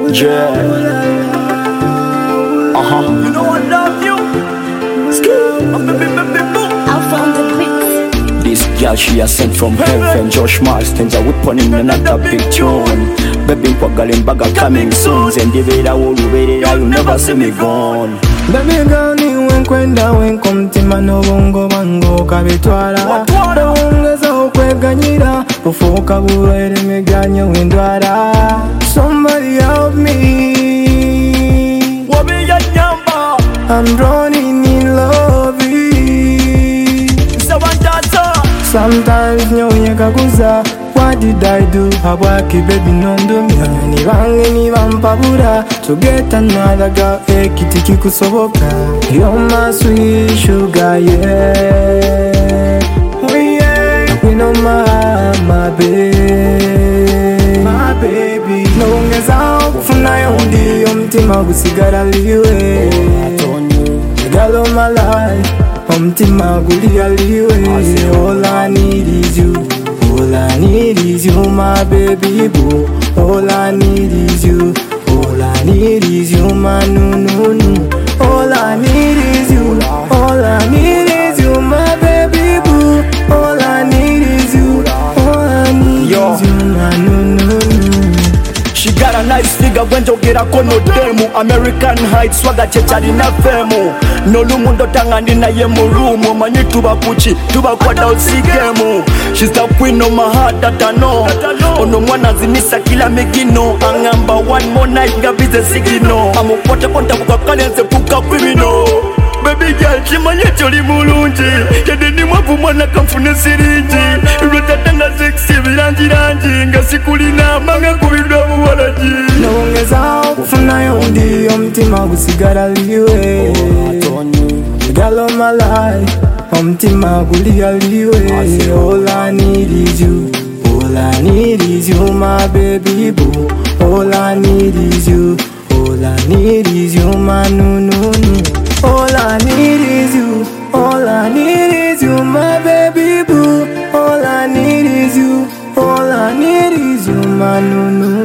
Yeah. You know I love you. I found the bricks. This girl she a sent from heaven. Josh Marston's a whipping in another big tune. Baby Pagalim Baga coming soon. Zendivera Uluberera, you never see me gone. Baby girl ni wenkwenda wenkomtima n'obwongo bwange okabitwala owongeza okweganyira ofuuka bulwaire miganyo wendwala. Somebody help me, Wabiya nyamba I'm drowning in love. Sawantata Sometimes nyoye kakuza, what did I do? Habwaki baby nondumi Ni bange ni bampabura to get another girl, kiti kikusoboka. You're my sweet sugar, yeah. Oh yeah, we know my baby, my baby. Nongeza kufuna yondi omtima gusigara liwe. Girl of my life, omtima gulia liwe. All I need is you, all I need is you, my baby boo. All I need is you, all I need is you, my no. All I need is you, all I need is you, my baby boo. All I need is you, all I need is you, my no. She got a nice figure when jogera kono demu. American Heights swaga chechari na femu. No lumu ndo tangani na ye murumu. Manyi tuba puchi, tuba kwa da usigemu. She's the queen of my heart that I know. Ono mwana zinisa kila megino. Angamba one more night nga bize sigino. Amupote ponta buka kalenze puka criminal. Baby girl, chimanye choli mulunji. Yede ni mwapu mwana kamfune sirinji. Rotatanga sexy viranji. Nga sikulina manga kubidwa muwalaji. Nongeza kufuna yondi omtima gusigara liwe. Girl of my life, omtima gulia liwe. All I need is you, all I need is you, my baby boo. All I need is you, all I need is you, my no. All I need is you, all I need is you, my baby boo. All I need is you, all I need is you, my no.